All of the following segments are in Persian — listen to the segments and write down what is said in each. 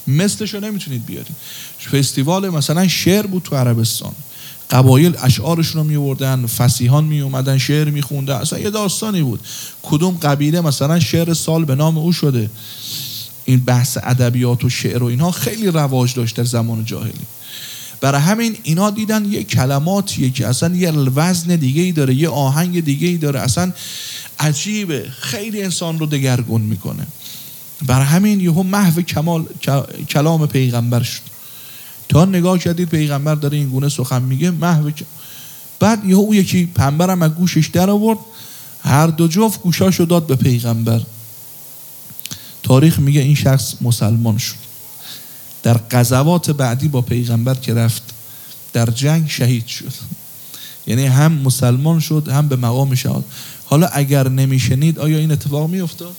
مثلشو نمیتونید بیارید. فستیوال مثلا شعر بود تو عربستان، قبایل اشعارشون رو میوردن، فصیحان میومدن شعر میخوندن، اصلا یه داستانی بود. کدوم قبیله مثلا شعر سال به نام او شده. این بحث ادبیات و شعر و اینها خیلی رواج داشت در زمان جاهلی. برای همین اینا دیدن یه کلماتیه که اصلا یه وزن دیگه‌ای داره، یه آهنگ دیگه‌ای داره، اصلا عجیبه، خیلی انسان رو دگرگون میکنه. برای همین یهو محو کلام پیغمبر شد. تا نگاه کردید پیغمبر داره این گونه سخن میگه، بعد یهو او یکی پنبرم از گوشش در آورد، هر دو جفت گوشاشو داد به پیغمبر. تاریخ میگه این شخص مسلمان شد. در غزوات بعدی با پیغمبر که رفت در جنگ شهید شد. یعنی هم مسلمان شد هم به مقام شهادت. حالا اگر نمیشنید آیا این اتفاق میافتاد؟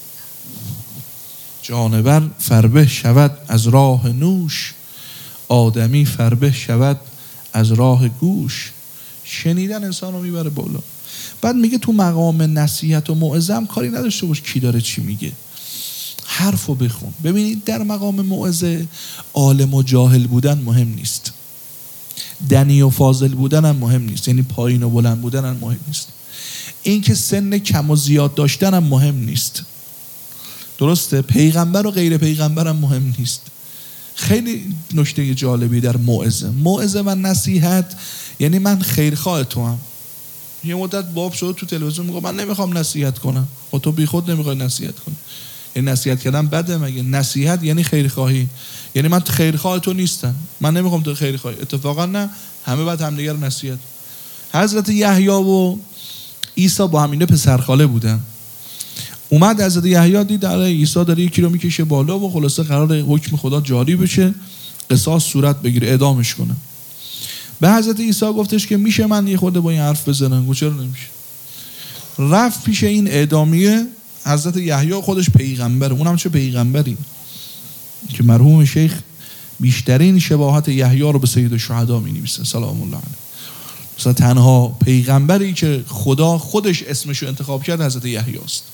جانور فربه شود از راه نوش، آدمی فربه شود از راه گوش. شنیدن انسان رو میبره بالا. بعد میگه تو مقام نصیحت و موعظه هم کاری نداشته باش کی داره چی میگه، حرفو بخون. ببینید در مقام موعظه عالم و جاهل بودن مهم نیست، دنی و فاضل بودن هم مهم نیست، یعنی پایین و بلند بودن هم مهم نیست، این که سن کم و زیاد داشتن هم مهم نیست. درسته؟ پیغمبر و غیر پیغمبر هم مهم نیست. خیلی نکته جالبی در موعظه و نصیحت، یعنی من خیرخواه تو هم. یه مدت باب شد تو تلویزیون میگه من نمیخوام نصیحت کنم. خب تو بی خود نمیخوای نصیحت کنی. این نصیحت کردن بده مگه؟ نصیحت یعنی خیرخواهی. یعنی من خیرخواه تو نیستم، من نمیخوام تو خیرخواهی. اتفاقا نه، همه بعد همدیگر نصیحت. حضرت یحیی و عیسی با همینه پسرخاله بودن. اومد حضرت یحیی دید عیسی داره یکی رو میکشه بالا و خلاصه قرار حکم خدا جاری بشه، قصاص صورت بگیره، اعدامش کنه. به حضرت عیسی گفتش که میشه من یه خورده با این حرف بزنم؟ گفت چرا نمیشه. رفت پیش این اعدامیه. حضرت یحیی خودش پیغمبره، اونم چه پیغمبری که مرحوم شیخ بیشترین شباهت یحیی رو به سید الشهدا می‌نویسه سلام الله علیه. مثلا تنها پیغمبری که خدا خودش اسمشو انتخاب کرد حضرت یحیی است.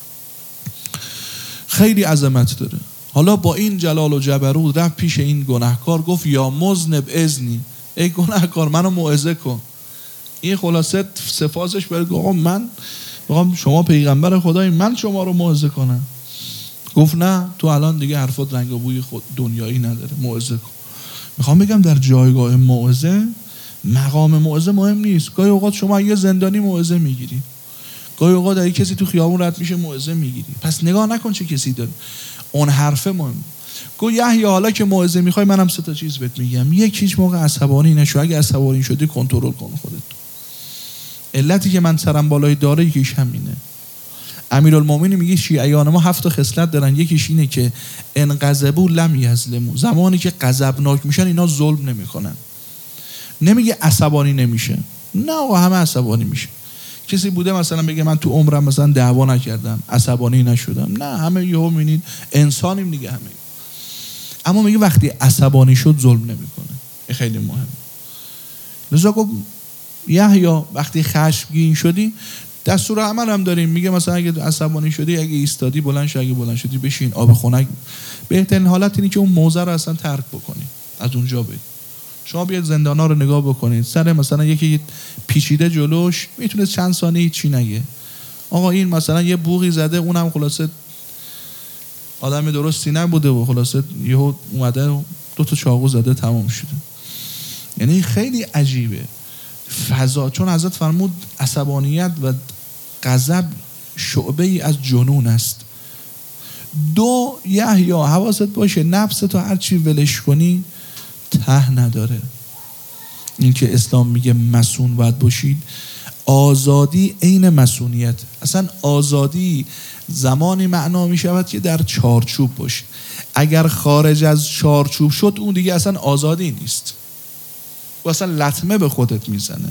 خیلی عظمت داره. حالا با این جلال و جبروت رفت پیش این گناهکار، گفت یا مذنب اذنی، ای گناهکار منو موعظه کن. این خلاصه صفاتش برای آقا من میگم شما پیغمبر خدایی، من شما رو موعظه کنم. گفت نه تو الان دیگه حرفات رنگ و بوی خود دنیایی نداره، موعظه کن. میخوام بگم در جایگاه موعظه مقام موعظه مهم نیست. گاهی اوقات شما یه زندانی موعظه میگیری، گاهی اوقات اگه کسی تو خیابون رد میشه موعظه میگیری، پس نگاه نکن چه کسی داره، اون حرفه مهم. گو یحیی حالا که موعظه میخوای منم 3 تا چیز بهت میگم. هیچ موقع عصبانی نشو، اگه عصبانی شدی کنترل کن خودت. علتی که من سرم بالای داره یکیش همینه. امیرالمومنین میگه شیعیان ما 7 خصلت دارن، یکیش اینه که ان غضبوا لم یظلموا، زمانی که غضبناک میشن اینا ظلم نمیکنن. نمیگه عصبانی نمیشه، نه آقا همه عصبانی میشه. کسی بوده مثلا بگه من تو عمرم مثلا دعوا نکردم عصبانی نشدم، نه همه یهو میبینید انسانیم دیگه همه. اما میگه وقتی عصبانی شد ظلم نمیکنه. این خیلی مهمه. لذا گفت یحیی وقتی خشمگین شدی دستور عمل هم داریم، میگه مثلا اگه عصبانی شدی اگه ایستادی بلند شو، اگه بلند شدی بشین، آب خنک. بهترین حالت اینه که اون موضع رو اصلا ترک بکنی، از اونجا برید. شما بیاید زندانا رو نگاه بکنید، سر مثلا یکی پیچیده جلوش میتونه چند ثانیه چی نگه، آقا این مثلا یه بوقی زده، اونم خلاصه آدم درستی نبوده و خلاصه یهو اومده و 2 تا چاقو زده تمام شده. یعنی خیلی عجیبه فضا، چون حضرت فرمود عصبانیت و غضب شعبه ای از جنون است. 2 یحیی حواست باشه نفس تو هر چی ولش کنی ته نداره. این که اسلام میگه مسئول باید باشید، آزادی عین مسئولیت. اصلا آزادی زمانی معنا میشود که در چارچوب باشه. اگر خارج از چارچوب شد اون دیگه اصلا آزادی نیست، و اصلا لطمه به خودت میزنه.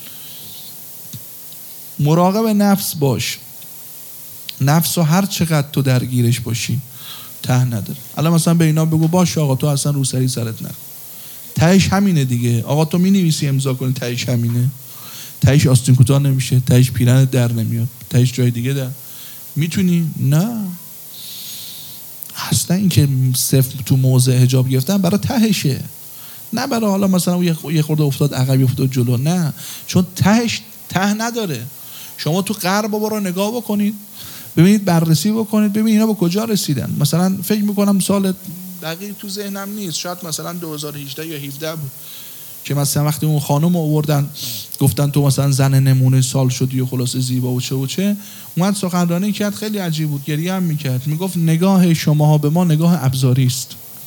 مراقب نفس باش. نفس رو هر چقدر تو درگیرش باشی ته نداره. الان مثلا به اینا بگو باش آقا تو اصلا روسری سرت نکن، تهش همینه دیگه. آقا تو مینویسی امضا کنی تهش همینه، تهش آستین کوتاه نمیشه، تهش پیرنت در نمیاد، تهش جای دیگه در میتونی. نه اصلا گرفتن، این که صفر تو موضع حجاب گرفتن برای تهشه، نه برای حالا مثلا یه خورده افتاد عقب افتاد جلو، نه، چون تهش ته نداره. شما تو غرب برو نگاه بکنید، ببینید، بررسی بکنید، ببینید اینا به کجا رسیدن. مثلا فکر میکنم سال دقیق تو ذهنم نیست، شاید مثلا 2018 یا 17 بود که مثلا وقتی اون خانم آوردن گفتن تو مثلا زن نمونه سال شدی و خلاص زیبا و چه و چه، اومد سخنرانی کرد، خیلی عجیب بود، گریه هم میکرد، میگفت نگاه شماها به ما نگاه ابزاری است،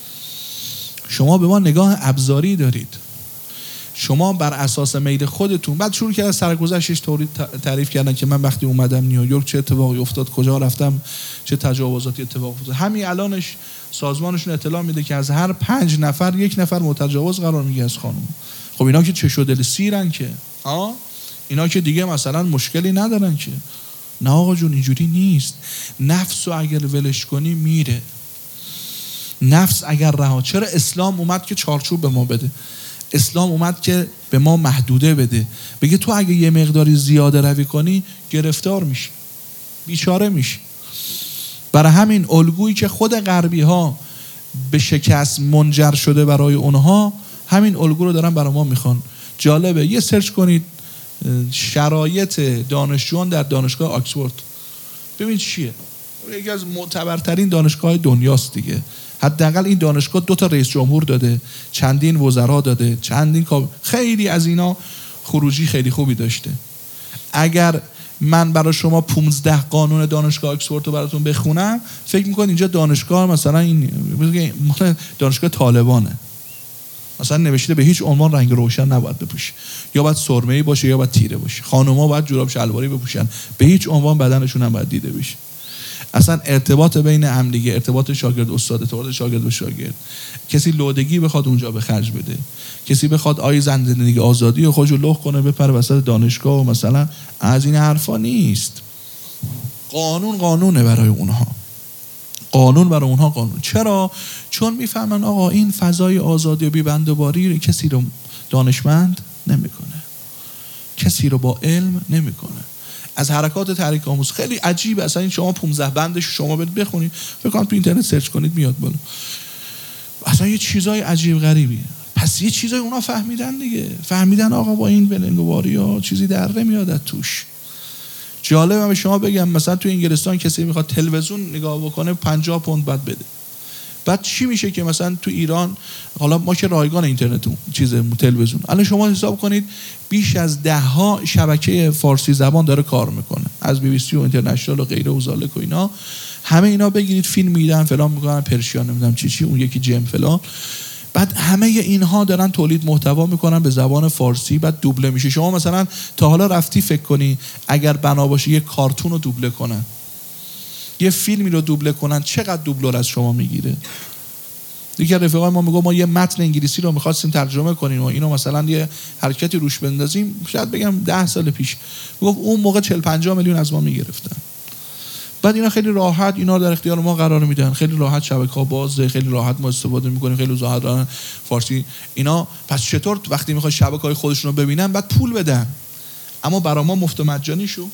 شما به ما نگاه ابزاری دارید، شما بر اساس میل خودتون. بعد شروع کرد سرگذشتش طوری تعریف کردن که من وقتی اومدم نیویورک چه اتفاقی افتاد، کجا رفتم، چه تجاوزاتی اتفاق افتاد. همین الانش سازمانشون اطلاع میده که از هر 5 نفر 1 نفر متجاوز قرار میگیره از خانم. خب اینا که چه شده سیرن که اینا که دیگه مثلا مشکلی ندارن که. نه آقا جون، اینجوری نیست. نفس رو اگر ولش کنی میره. نفس اگر رها، چرا اسلام اومد که چارچوب به ما بده؟ اسلام اومد که به ما محدوده بده، بگه تو اگه یه مقداری زیاده روی کنی گرفتار میشی، بیچاره میشی. برای همین الگویی که خود غربی ها به شکست منجر شده برای اونها، همین الگو رو دارن برای ما میخوان. جالبه، یه سرچ کنید شرایط دانشجویان در دانشگاه آکسفورد، ببین چیه. یکی از معتبرترین دانشگاه دنیاست دیگه. حداقل این دانشگاه 2 تا رئیس جمهور داده، چندین وزرا داده، چندین خیلی از اینا خروجی خیلی خوبی داشته. اگر من برای شما 15 قانون دانشگاه آکسفورد رو براتون بخونم، فکر میکنید اینجا دانشگاه مثلا این دانشگاه طالبانه، مثلا نوشته به هیچ عنوان رنگ روشن نباید بپوشی، یا باید سرمه‌ای باشه یا باید تیره باشه، خانم‌ها باید جوراب شلواری بپوشن، به هیچ عنوان بدنشون هم باید دیده بشه. اصلا ارتباط بین هم دیگه، ارتباط شاگرد استاد، ارتباط شاگرد به شاگرد، کسی لودگی بخواد اونجا به خرج بده، کسی بخواد زندگی آزادی و خودشو لخ کنه بپره وسط دانشگاه و مثلا از این حرفا نیست. قانونه برای اونها، قانون برای اونها قانون. چرا؟ چون میفهمن آقا این فضای آزادی و بی‌بندوباری کسی رو دانشمند نمیکنه، کسی رو با علم نمیکنه. از حرکات تحریک آموز خیلی عجیبه، اصلا این شما 15 بندش شما برید بخونید، فکر کنم تو اینترنت سرچ کنید میاد بالا، اصلا یه چیزای عجیب غریبیه. پس یه چیزای اونا فهمیدن دیگه، فهمیدن آقا با این بلنگواریا چیزی در نمیاد از توش. جالبه به شما بگم، مثلا تو انگلستان کسی میخواد تلویزیون نگاه بکنه 50 پوند باید بده. بعد چی میشه که مثلا تو ایران، حالا ما که رایگان اینترنت تلویزیون، الان شما حساب کنید بیش از 10 شبکه فارسی زبان داره کار میکنه، از BBC و اینترنشنال و غیره و زالک و اینا، همه اینا بگیرید فیلم میدن فلان میکنن، پرشیان نمیدونم چی اون یکی جم فلان. بعد همه اینها دارن تولید محتوا میکنن به زبان فارسی، بعد دوبله میشه. شما مثلا تا حالا رفتی فکر کنی اگر بنا باشه یه کارتون رو دوبله کنن، یه فیلمی رو دوبله کنن، چقدر دوبلور از شما میگیره؟ دیگه رفیقای ما میگه ما یه متن انگلیسی رو می‌خواستیم ترجمه کنیم و اینو مثلا یه حرکتی روش بندازیم، شاید بگم 10 سال پیش میگفت اون موقع 40-50 میلیون از ما میگرفتن. بعد اینا خیلی راحت اینا در اختیار ما قرار میدن، خیلی راحت شبکه‌ها بازه، خیلی راحت ما استفاده میکنیم، خیلی راحت فارسی اینا. پس چطور وقتی میخواد شبکه‌های خودشون رو ببینن بعد پول بدن؟ اما برای ما مفت مجانی شو،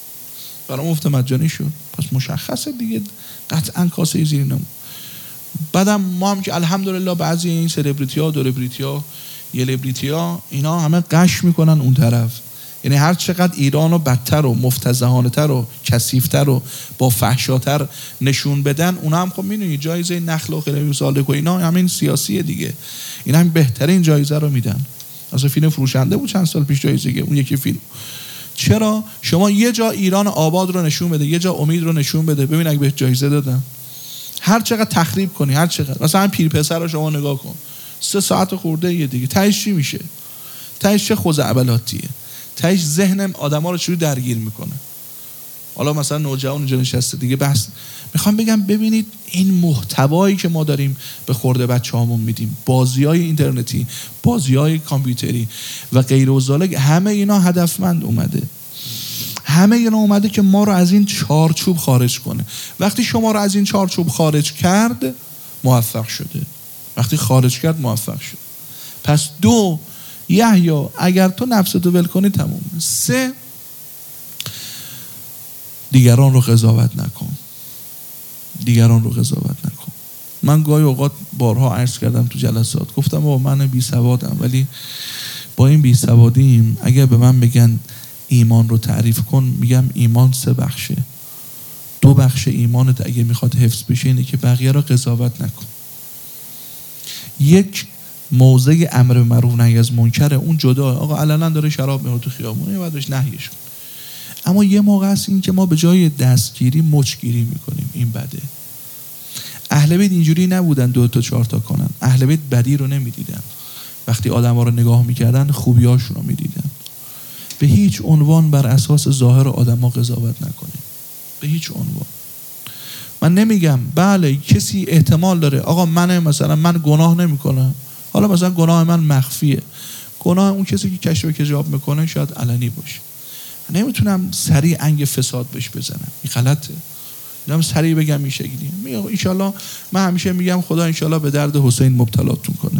پس مشخصه دیگه قطعا کاسه زیر نمون. بعدم ما هم که الحمدلله بعضی این سلبریتی‌ها، دولبریتی‌ها، یلبریتی‌ها اینا همه قش میکنن اون طرف. یعنی هر چقدر ایران رو بدتر و مفتضحانه‌تر و کثیف‌تر و با فحشاتر نشون بدن، اونا هم خب میدونی جایزه نخل و خیلی سالک و اینا همین سیاسیه دیگه، اینا هم بهترین جایزه رو میدن. اصلا فیلم فروشنده بود چند سال پیش جایزه که اون یکی فیلم. چرا؟ شما یه جا ایران آباد رو نشون بده، یه جا امید رو نشون بده، ببین اگه به جایزه دادن. هر چقدر تخریب کنی، هر چقدر، مثلا پیر پسر رو شما نگاه کن 3 ساعت خورده یه دیگه، تهش چی میشه؟ تهش چه خزعبلاتیه؟ تهش ذهن آدما رو چجوری درگیر میکنه؟ حالا مثلا نوجوان اینجا نشسته دیگه بحث میخوام بگم ببینید این محتوایی که ما داریم به خورده بچه‌هامون میدیم، بازی‌های اینترنتی، بازی‌های کامپیوتری و غیر و ذالک، همه اینا هدفمند اومده. همه اینا اومده که ما رو از این چارچوب خارج کنه. وقتی شما رو از این چارچوب خارج کرد موفق شده. وقتی خارج کرد موفق شد. پس 2 یحیی اگر تو نفستو ول کنی تموم. 3 دیگران رو قضاوت نکن. من گاهی اوقات بارها عرض کردم تو جلسات، گفتم بابا من بی سوادم، ولی با این بی سوادیم اگر به من بگن ایمان رو تعریف کن، میگم ایمان 3 بخشه. 2 بخش ایمانت اگه میخواد حفظ بشه اینه که بقیه رو قضاوت نکن. یک موضع امر معروف نهی از منکره، اون جدا، آقا علنا داره شراب میخوره تو خیابون، بعدش نهیش کن. اما یه موقع هست این که ما به جای دستگیری مچگیری میکنیم، این بده. اهل بیت اینجوری نبودن 2 تا 4 تا کنن. اهل بیت بدی رو نمیدیدن، وقتی آدم‌ها رو نگاه میکردن خوبیاشون رو میدیدن. به هیچ عنوان بر اساس ظاهر آدم‌ها قضاوت نکنیم، به هیچ عنوان. من نمیگم بله کسی احتمال داره آقا من گناه نمیکنم، حالا مثلا گناه من مخفیه، گناه اون کسی که کشف و کجاب میکنه شاید علنی باشه. نمیتونم سریع انگ فساد بهش بزنم، این غلطه. نمیتونم سریع بگم این شکلی. میگم ان شاءالله، من همیشه میگم خدا ان شاءالله به درد حسین مبتلاتون کنه،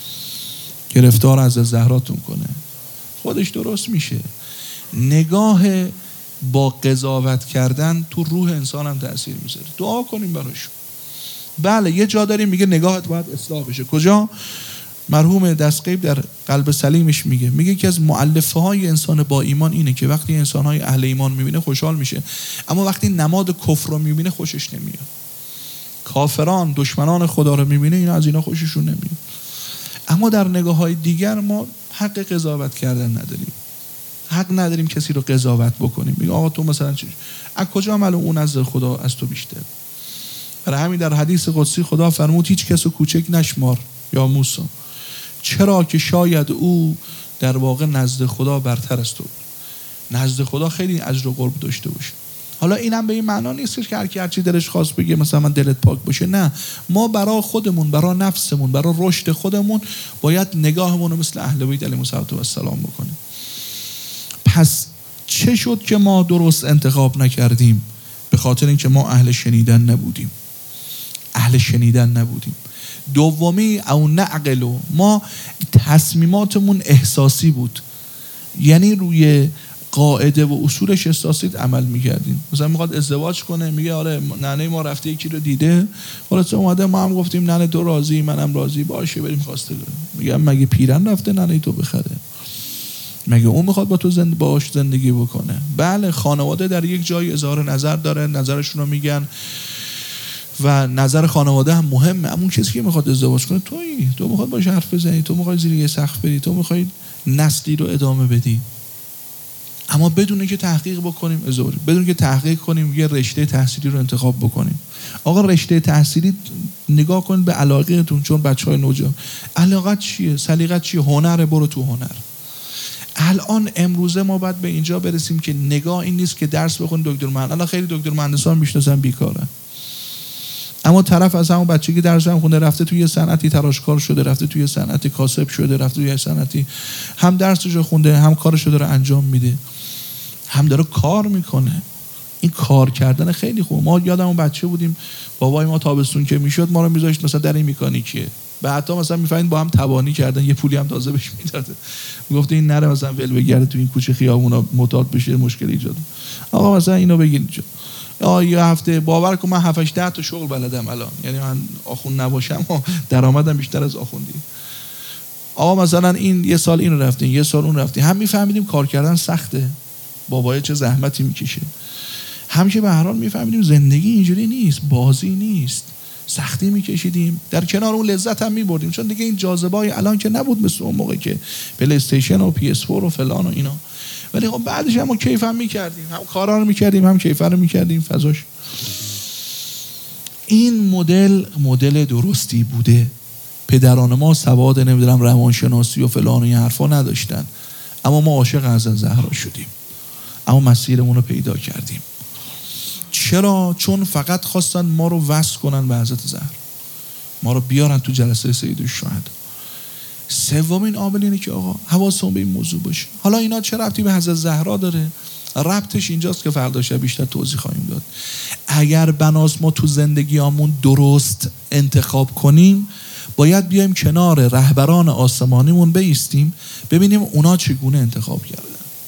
گرفتار از زهراتون کنه، خودش درست میشه. نگاه با قضاوت کردن تو روح انسان هم تأثیر میذاره. دعا کنیم براشون. بله یه جا داریم میگه نگاهت باید اصلاح بشه. کجا؟ مرحوم دستقیب در قلب سلیمش میگه که از مؤلفه های انسان با ایمان اینه که وقتی انسان های اهل ایمان میبینه خوشحال میشه، اما وقتی نماد کفر رو میبینه خوشش نمیاد. کافران دشمنان خدا رو میبینه، اینا از اینا خوششون نمیاد. اما در نگاه های دیگر ما حق قضاوت کردن نداریم، حق نداریم کسی رو قضاوت بکنیم. میگه آقا تو مثلا چی؟ از کجا معلوم اون از خدا از تو بیشتر؟ برای همین در حدیث قدسی خدا فرمود هیچ کس رو کوچک نشمار یا موسی، چرا که شاید او در واقع نزد خدا برتر از تو، نزد خدا خیلی اجر و قرب داشته باشه. حالا اینم به این معنا نیست که هر چی دلش خواست بگه مثلا من دلت پاک باشه، نه، ما برای خودمون، برای نفسمون، برای رشد خودمون باید نگاهمون رو مثل اهل بیت علیهم السلام بکنیم. پس چه شد که ما درست انتخاب نکردیم؟ به خاطر اینکه ما اهل شنیدن نبودیم. اهل شنیدن نبودیم. دومی او نعقلو، ما تصمیماتمون احساسی بود، یعنی روی قاعده و اصولش احساسی عمل میکردیم. مثلا میخواد ازدواج کنه، میگه آره ننه ما رفته یکی رو دیده، خلاص اومده ما هم گفتیم ننه تو راضی منم راضی، باشه بریم خواستگاری. میگم مگه پیرن رفته ننه تو بخره؟ مگه اون میخواد با تو باش زندگی بکنه؟ بله خانواده در یک جای اظهار نظر داره، نظرشون رو میگن و نظر خانواده هم مهمه، اما اون کسی که میخواد ازدواج کنه تو میخواد باش حرف بزنی، تو میخوای زیر یه سقف بری، تو میخوای نسلی رو ادامه بدی. اما بدون که تحقیق بکنیم ازدواج، بدون که تحقیق کنیم یه رشته تحصیلی رو انتخاب بکنیم. آقا رشته تحصیلی نگاه کنید به علاقهتون، چون بچهای نوجوان علاقت چیه؟ سلیقت چیه؟ هنر، برو تو هنر. الان امروزه ما باید به اینجا برسیم که نگاه این نیست که درس بخون دکتر مهندس. الان خیلی دکتر مهندسان میشناسن بیکارن، اما طرف از همون بچه که درس هم خونده رفته توی صنعتی تراشکار شده، رفته توی صنعتی کاسب شده، رفته توی صنعتی هم درسشو خونده هم کارشو داره انجام میده، هم داره کار میکنه. این کار کردن خیلی خوب. ما یادم اون بچه بودیم بابای ما تابستون که میشد ما رو میذاشت مثلا در این مکانیکیه، بعدا مثلا میفهمید با هم تبانی کردن، یه پولی هم تازه بهش میداده، میگفت این نره مثلا ول بگرده تو این کوچه خیابونا معتاد بشه مشکل ایجاد. آقا مثلا اینو بگین اینجا، یه هفته باور کن من 7 8 10 تا شغل بلدم الان، یعنی من آخوند نباشم و درآمدم بیشتر از آخوندی. آقا مثلا این یه سال این رفتین، یه سال اون رفتین، هم میفهمیدیم کار کردن سخته، بابای چه زحمتی میکشه. همیشه به هر حال میفهمیدیم زندگی اینجوری نیست، بازی نیست، سختی میکشیدیم، در کنار اون لذت هم میبردیم، چون دیگه این جاذبه‌ای الان که نبود مثل اون موقع که پلی استیشن و پی اس 4 و فلان و اینا. ولی خب بعدش هم کیف هم میکردیم، هم کارا رو میکردیم هم کیف رو میکردیم فضاش. این مدل درستی بوده. پدران ما سواد نمیدونم روانشناسی و فلان و این حرفا نداشتن، اما ما عاشق حضرت زهرا شدیم، اما مسیرمون رو پیدا کردیم. چرا؟ چون فقط خواستن ما رو وصل کنن به حضرت زهرا، ما رو بیارن تو جلسه سید الشهدا. سومین عامل اینه که آقا حواسمون به این موضوع باشه. حالا اینا چه ربطی به حضرت زهرا داره؟ ربطش اینجاست که فردا شب بیشتر توضیح خواهیم داد. اگر بناس ما تو زندگیامون درست انتخاب کنیم، باید بیایم کنار رهبران آسمانیمون بایستیم، ببینیم اونا چگونه انتخاب کردن.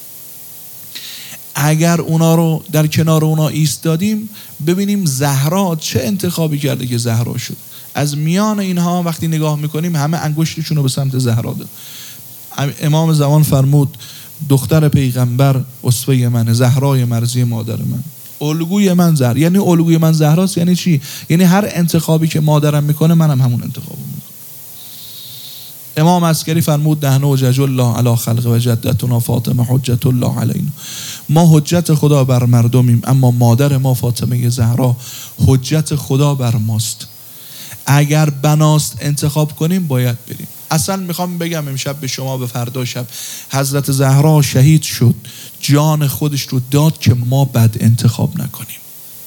اگر اونا رو در کنار اونا ایستادیم، ببینیم زهرا چه انتخابی کرده که زهرا شد. از میان اینها وقتی نگاه میکنیم همه انگشتشون رو به سمت زهرا داد. امام زمان فرمود دختر پیغمبر اسوه منه، زهرای مرضی مادر من، الگوی من زهرا. یعنی الگوی من زهراست یعنی چی؟ یعنی هر انتخابی که مادرم میکنه منم همون انتخابو میکنم. امام عسکری فرمود نحن حجج الله علی خلق و جدتنا فاطمه حجت الله علینا. ما حجت خدا بر مردمیم، اما مادر ما فاطمه زهرا حجت خدا بر ماست. اگر بناست انتخاب کنیم باید بریم. اصلا میخوام بگم امشب به شما، به فردا شب حضرت زهرا شهید شد، جان خودش رو داد که ما بد انتخاب نکنیم.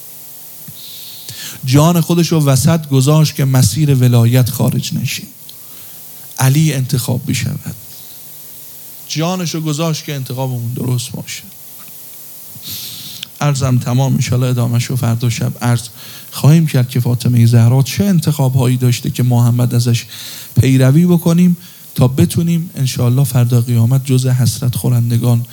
جان خودش رو وسط گذاشت که مسیر ولایت خارج نشیم، علی انتخاب بشود. جانش رو گذاشت که انتخابمون درست باشه. عرضم تمام، انشاءالله ادامهش رو فردا شب عرض خواهیم کرد که فاطمه زهرا چه انتخاب هایی داشته که ما هم بعد ازش پیروی بکنیم تا بتونیم انشاءالله فردا قیامت جزء حسرت خورندگان